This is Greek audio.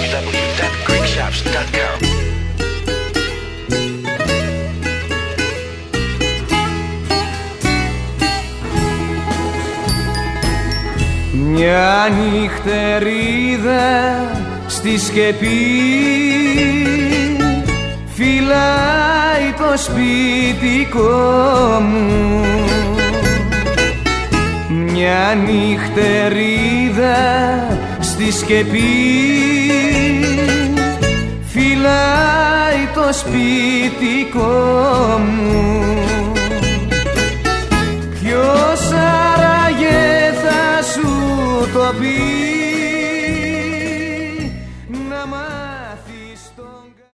www.greekshops.com. Μια νυχτερίδα στη σκεπή φυλάει το σπιτικό μου. Μια νυχτερίδα στη σκεπή φυλάει το σπιτικό μου. Ποιος άραγε θα σου το πει?